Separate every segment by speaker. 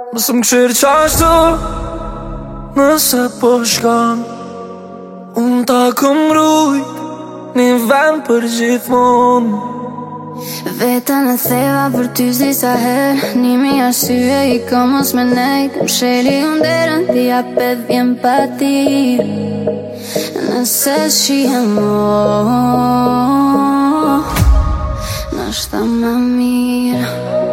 Speaker 1: Mos më këshirë qashtu, nëse po shkan unë ta këm rujt një vend për gjithmon.
Speaker 2: Vetën e theva për ty zdi sa her, nimi arsye i ka mos me nejt. Më sheli unë derën ti apet vjen pa tir. Nëse shihem nashta më mirë.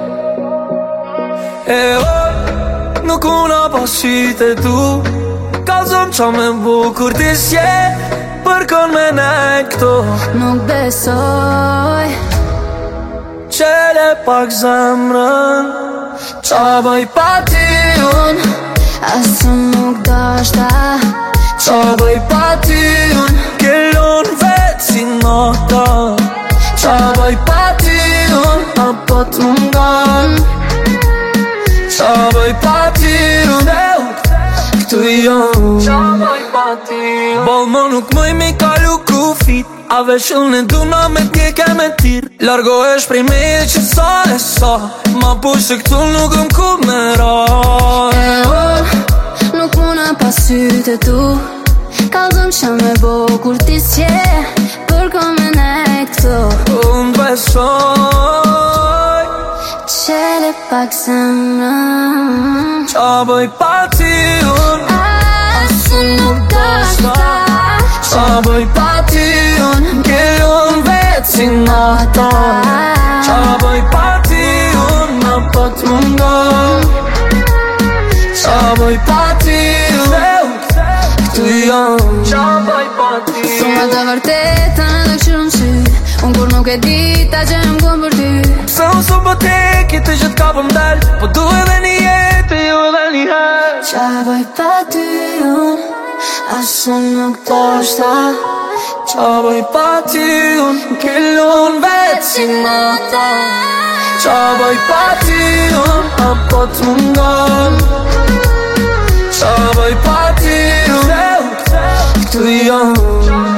Speaker 1: E oj, nuk una pasit e tu, kalzëm qa me bukur ti s'je, për kon me nejt këto.
Speaker 2: Nuk besoj
Speaker 1: Qele pak zemrën, qa bëj pa ti unë,
Speaker 2: asë nuk dashta.
Speaker 1: qa bëj pa ti unë, kellon vetë si nota. Qa bëj pa ti unë, apo t'mungan. Qa bëj pa ti unë, këtu jam. Qa bëj pa ti unë, bol më nuk mëj mi kalu kufit, a veç unë e duna me t'njek e me tir. Largo esh prej me që sa e sa, ma push se këtu nuk më ku me ra.
Speaker 2: Nuk muna pas sytë e tu, kalzëm qa me bo kur ti s'je, për ko me nejt këto.
Speaker 1: Unë besoj
Speaker 2: Qele pak zemrën,
Speaker 1: qa bëj pa ti unë,
Speaker 2: asë nuk dashta.
Speaker 1: qa bëj pa ti unë, kellon vetë si nata. Qa bëj pa ti unë, ma po t'mungon. Qa bëj pa ti unë, këtu jam. Qa bëj pa ti unë,
Speaker 2: Thuma të vërtetën edhe këshirën sy, unë kur nuk e dita që jam kuën për ty.
Speaker 1: se unë së po teki të gjithë ka për mdel, po du edhe një jetë, ju edhe një her.
Speaker 2: Qa bëj pa ty unë, asë nuk dashta.
Speaker 1: Qa bëj pa ti unë, kellon vetë si nata. Qa bëj pa ti unë, apo t'mungon. Qa bëj pa ti unë, këtu jam.